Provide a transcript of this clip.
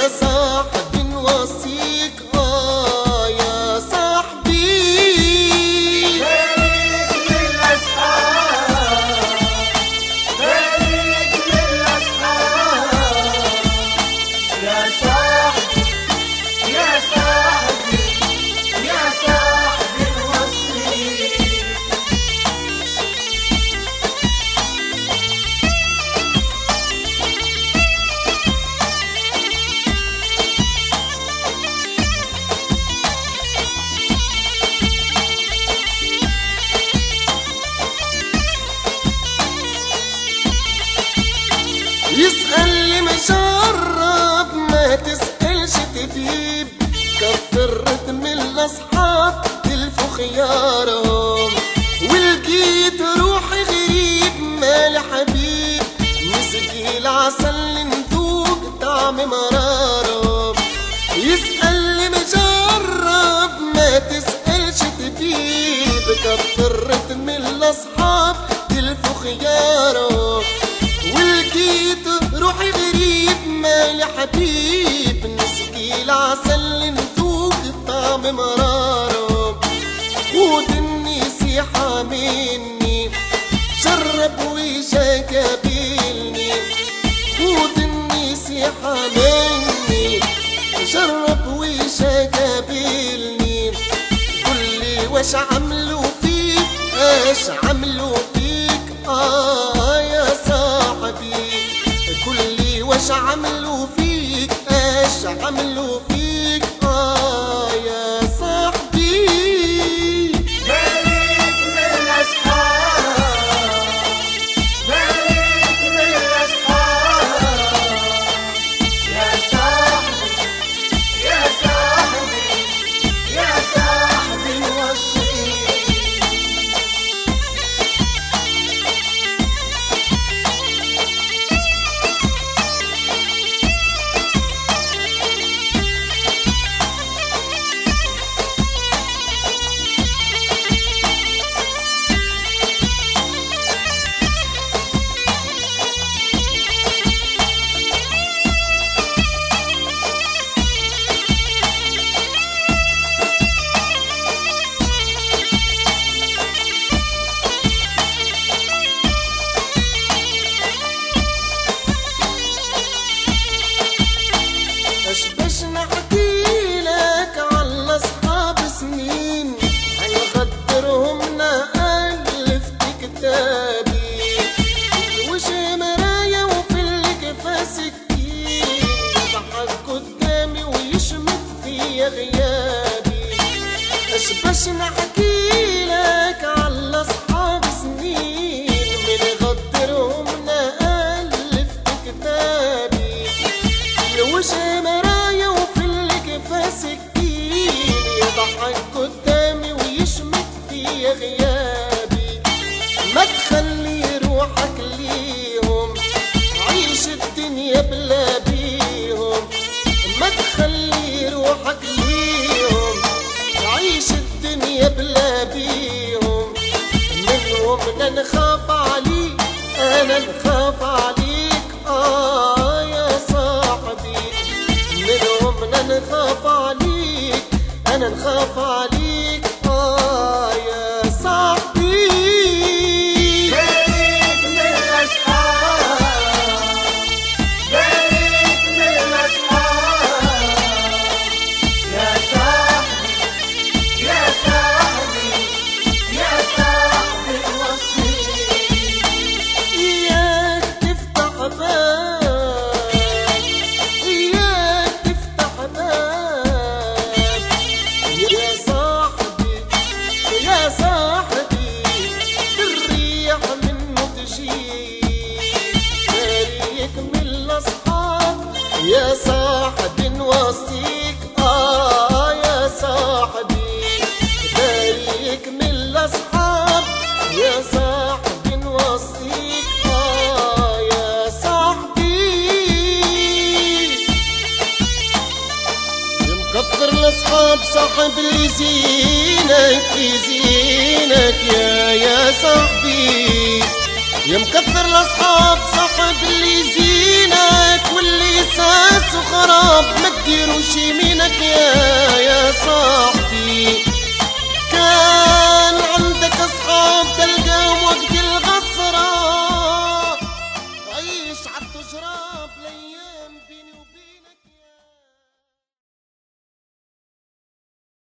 يا صاحبي نوصيك يا صاحبي، بارك للأصحاب، بارك للأصحاب، يا صاحبي يا صاحبي يا صاحبي نوصيك. يسأل اللي مجرب ما تسألش تجيب، كفر رتم الأصحاب تلفوا خيارهم، ولقيت روحي غريب مالي حبيب، مسقي العسل نذوق طعم مرارهم. يسأل اللي مجرب ما تسألش تجيب، كفر رتم الأصحاب تلفوا خيارهم، ولقيت روحي غريب مالي حبيب، نسقي العسل نذوق طعم مراره. خود النصيحة مني جرب وجا قابلني، خود النصيحة مني جرب وجا قابلني، قولي واش عملوا فيك اش عملوا فيك يا صاحبي، كلي واش عملوا فيك اش عملوا فيك يا صاحبي. بارك للأصحاب، بارك للأصحاب، يا صاحبي يا صاحبي يا صاحبي نوصيك. باش نحكي لك على أصحاب سنين، عن غدرهم ألفت كتابي، في الوجه مرايا وفي الكفا سكين، يضحك قدامي ويشمت في غيابي. باش نحكي لك على أصحاب سنين، من غدرهم ألفت كتابي، في الوجه مرايا وفي الكفا سكين، يضحك قدامي ويشمت في غيابي. ما تخلي روحك ليهم عيش الدنيا بلا بيهم، ما تخلي روحك ليهم عيش الدنيا بلا بيهم، منهم انا نخاف عليك انا نخاف عليك يا صاحبي، منهم انا نخاف عليك انا نخاف عليك يا صاحبي. بارك للأصحاب، بارك للأصحاب، يا صاحبي يا صاحبي يا صاحبي نوصيك. إياك تفتح باب، إياك تفتح باب، يا صاحبي يا صاحبي، الريح منه تجيب، بارك من الأصحاب يا صاحبي نوصيك يا صاحبي، بارك من الأصحاب يا صاحبي نوصيك يا صاحبي. يمكثر الأصحاب صاحب اللي يزينك يزينك يا صاحبي، يمكثر الأصحاب صاحب اللي يزينك واللي ساسه خراب ما تديروش يمينك يا صاحبي.